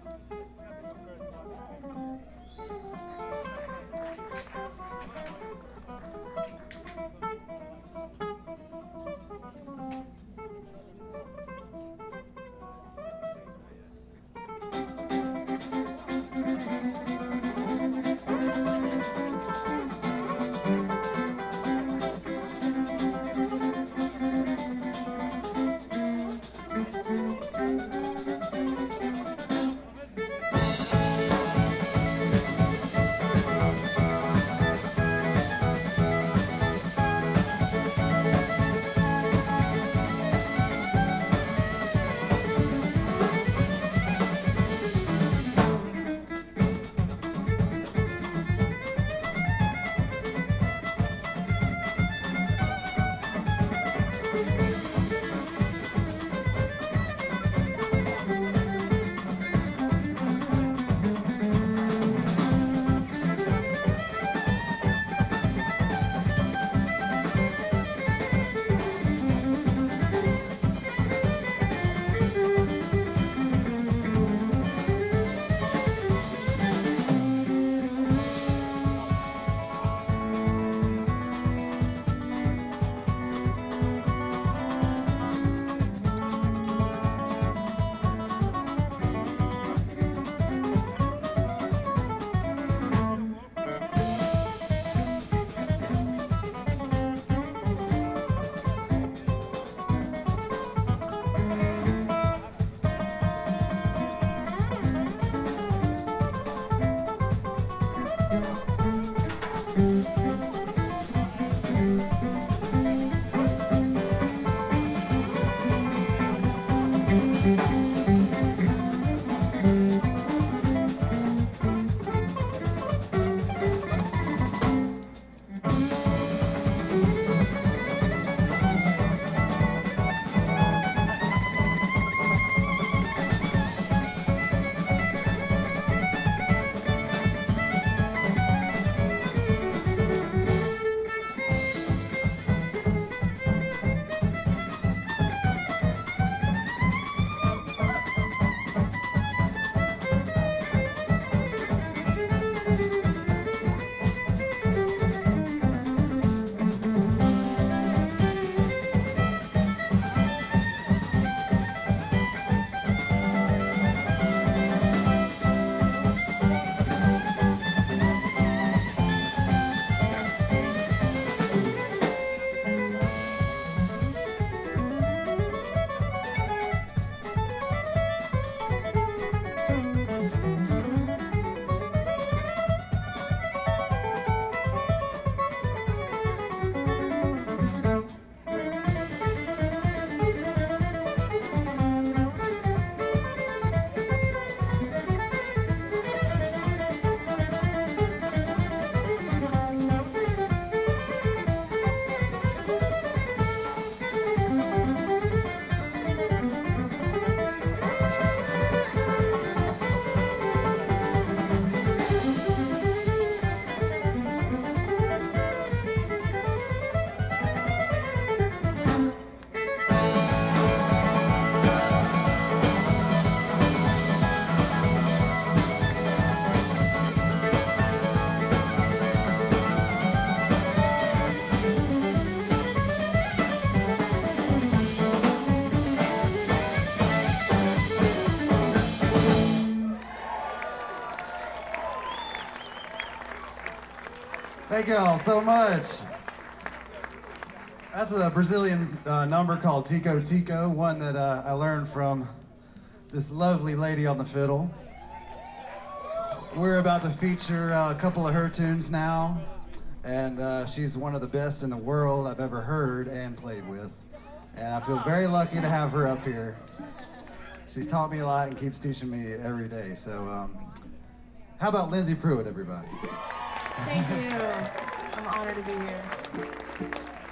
Thank you all so much. That's a Brazilian number called Tico Tico, one that I learned from this lovely lady on the fiddle. We're about to feature a couple of her tunes now, and she's one of the best in the world I've ever heard and played with. And I feel very lucky to have her up here. She's taught me a lot and keeps teaching me every day. So how about Lindsay Pruitt, everybody? Thank you. I'm honored to be here.